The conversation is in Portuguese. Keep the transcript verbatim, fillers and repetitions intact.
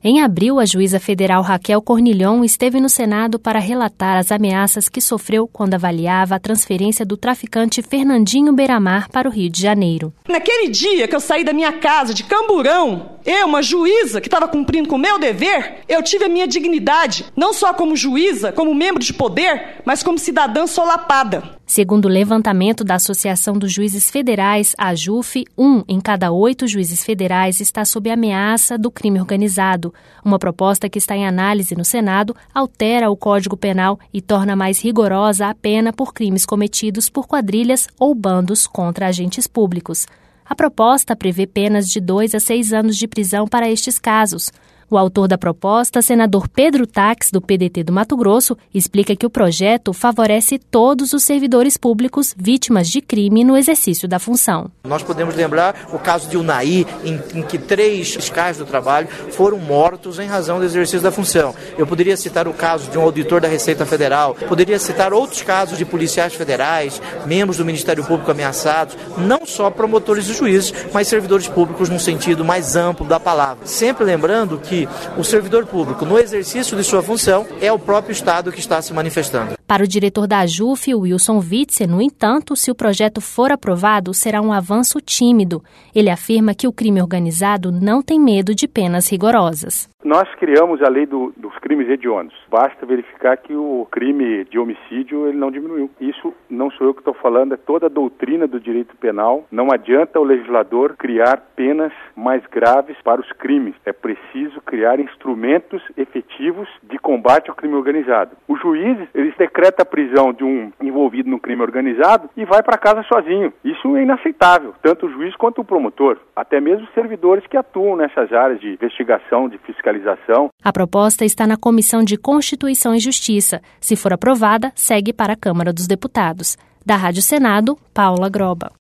Em abril, a juíza federal Raquel Cornilhon esteve no Senado para relatar as ameaças que sofreu quando avaliava a transferência do traficante Fernandinho Beiramar para o Rio de Janeiro. Naquele dia que eu saí da minha casa de Camburão, eu, uma juíza que estava cumprindo com o meu dever, eu tive a minha dignidade, não só como juíza, como membro de poder, mas como cidadã solapada. Segundo o levantamento da Associação dos Juízes Federais, a AJUF, um em cada oito juízes federais está sob ameaça do crime organizado. Uma proposta que está em análise no Senado altera o Código Penal e torna mais rigorosa a pena por crimes cometidos por quadrilhas ou bandos contra agentes públicos. A proposta prevê penas de dois a seis anos de prisão para estes casos. O autor da proposta, senador Pedro Taques, do P D T do Mato Grosso, explica que o projeto favorece todos os servidores públicos vítimas de crime no exercício da função. Nós podemos lembrar o caso de Unai, em, em que três fiscais do trabalho foram mortos em razão do exercício da função. Eu poderia citar o caso de um auditor da Receita Federal, poderia citar outros casos de policiais federais, membros do Ministério Público ameaçados, não só promotores e juízes, mas servidores públicos num sentido mais amplo da palavra. Sempre lembrando que o servidor público, no exercício de sua função, é o próprio Estado que está se manifestando. Para o diretor da AJUF, Wilson Witzer, no entanto, se o projeto for aprovado, será um avanço tímido. Ele afirma que o crime organizado não tem medo de penas rigorosas. Nós criamos a lei do, dos crimes hediondos. Basta verificar que o crime de homicídio ele não diminuiu. Isso não sou eu que estou falando, é toda a doutrina do direito penal. Não adianta o legislador criar penas mais graves para os crimes. É preciso criar instrumentos efetivos de combate ao crime organizado. Os juízes, eles decretam a prisão de um envolvido no crime organizado e vai para casa sozinho. Isso é inaceitável, tanto o juiz quanto o promotor, até mesmo os servidores que atuam nessas áreas de investigação, de fiscalização. A proposta está na Comissão de Constituição e Justiça. Se for aprovada, segue para a Câmara dos Deputados. Da Rádio Senado, Paula Groba.